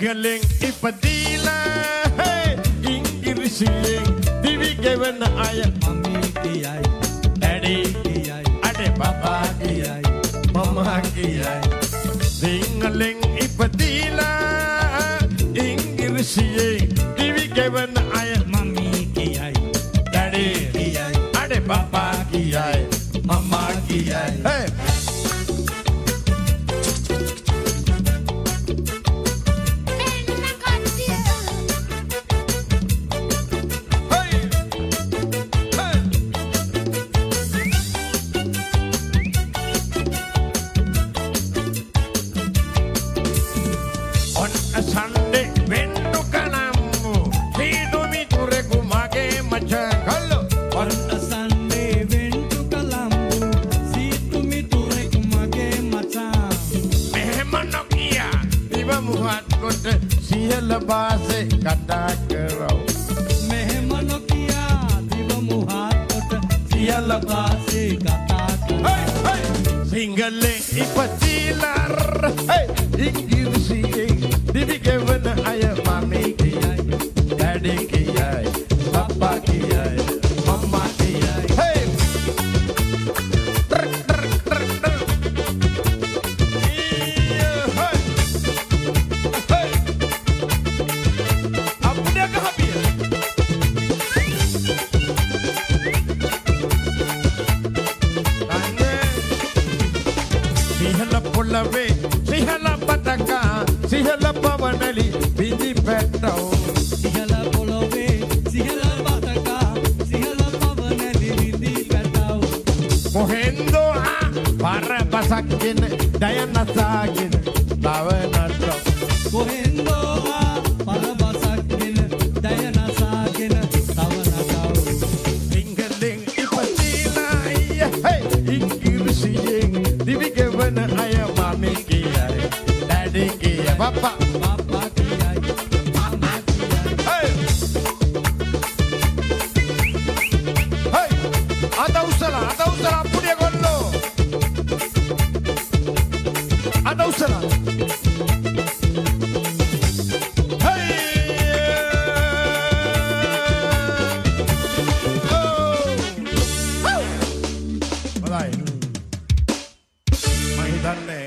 සිංහලෙන් ඉපදීලා ඉංග්‍රීසියෙන් දිවි ගෙවන අය මමී කියයි ඩැඩි කියයි අඩේ බබා කියයි මමා කියයි සිංහලෙන් ඉපදීලා ඉංග්‍රීසියෙන් දිවි ගෙවන අය මමී කියයි ඩැඩි කියයි අඩේ බබා කියයි මමා කියයි hey! Base kata kerau mehema nokia diva muhat කොට සියල්ල වාසේ කතා කරා සිංහලෙන් ඉපදිලා ඉංග්‍රීසියෙන් දිවි ගෙවන අය මමී කියයි ඩැඩි කියයි බබා කියයි මම්මා කියයි සිහල පතකා සිහල පවනලි විදි පැට්ටව සිහල පොළොවේ සිහල පතකා සිහල පවනලි විදි පැට්ටව මොහෙන්දෝ පරබසක්ගෙන දයනසාගෙන තව නට්ටව කොහෙන්දෝ පරබසක්ගෙන දයනසාගෙන තව නටව සිංහලෙන් ඉපදිලා ඉංග්‍රීසියෙන් දිවි ගෙවන අය මමී කියයි ඩැඩි කියයි බබා කියයි මමා කියයි අද උසලා පුඩිය ගොල්ලෝ අද උසලා දන්නේ